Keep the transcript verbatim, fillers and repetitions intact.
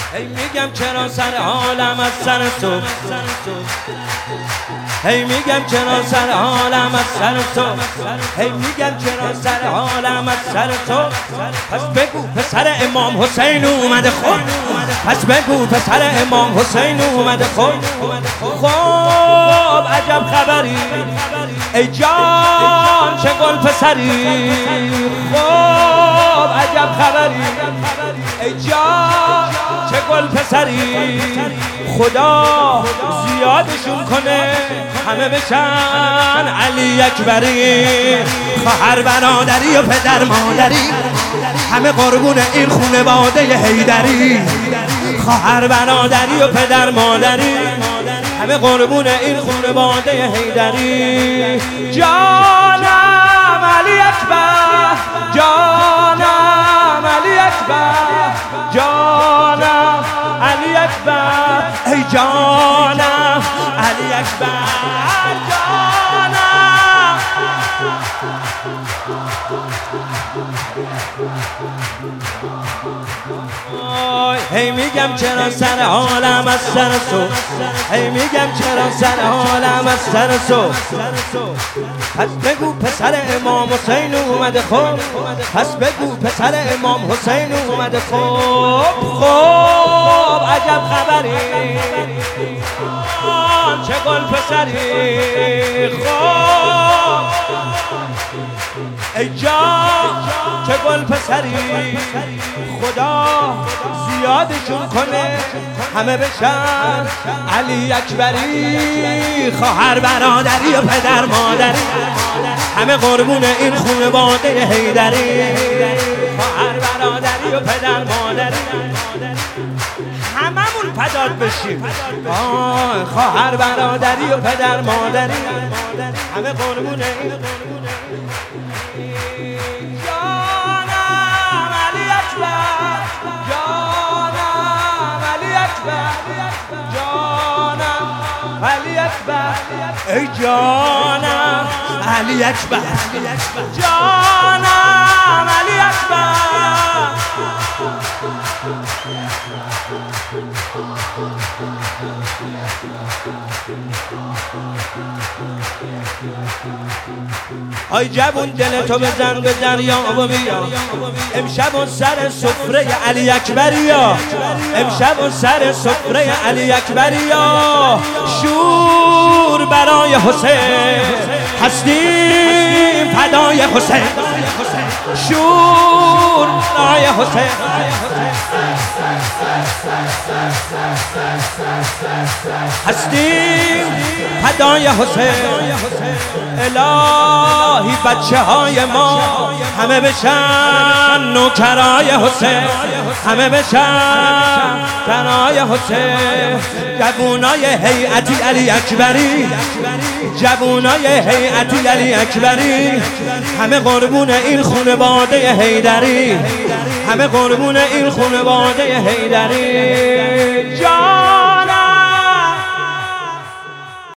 هی میگم چرا سر حالم از سر تو، هی میگم چرا سر حالم از سر تو، هی میگم چرا سر حالم از سر تو. پس بگو پسر امام حسین اومده خود، پس بگو پسر امام حسین اومده خود. خب عجب خبری ای جان چه گل پسری، خب عجب خبری ای جان چه گل پسری. خدا زیادشون کنه همه بشن علی اکبری. خواهر برادری و پدر مادری همه قربون این خانواده حیدری. خواهر برادری و پدر مادری همه قربون این خانواده حیدری. جانم علی اکبر، جانم علی اکبر، جانم علی اکبر ای جانم علی اکبر جانم. هی میگم چرا سر حالم از سر تو، هی میگم چرا سر حالم از سر تو. پس بگو پسر امام حسین اومده خوب، پس بگو پسر امام حسین اومده خوب. خوب عجب خبری چه گل پسری. خوب ای جان چه گل پسری. خدا زیادشون کنه همه بشن علی اکبری. خواهر برادری و پدر مادری همه قربون این خانواده حیدری. خواهر برادری و پدر مادری هممون فدات بشیم. خواهر برادری و پدر مادری همه قربون این. جانم علی اکبر، جانم علی اکبر، جانم علی اکبر ای جانم علی اکبر، جانم علی اکبر. آی جوون دل تو بزن به دریا و بیا، امشب و سر سفره علی اکبریا، امشب و سر سفره علی اکبریا. شور برای حسین هستیم فدای حسین، شور برای حسین. هستیم فدای حسین. الهی بچه های ما همه بشن نوکرای حسین، همه بشن تنای حسین. جوونای هیئتی علی اکبری، جوونای هیئتی علی اکبری همه قربون این خانواده حیدری، همه قربون این خانواده حیدری. جان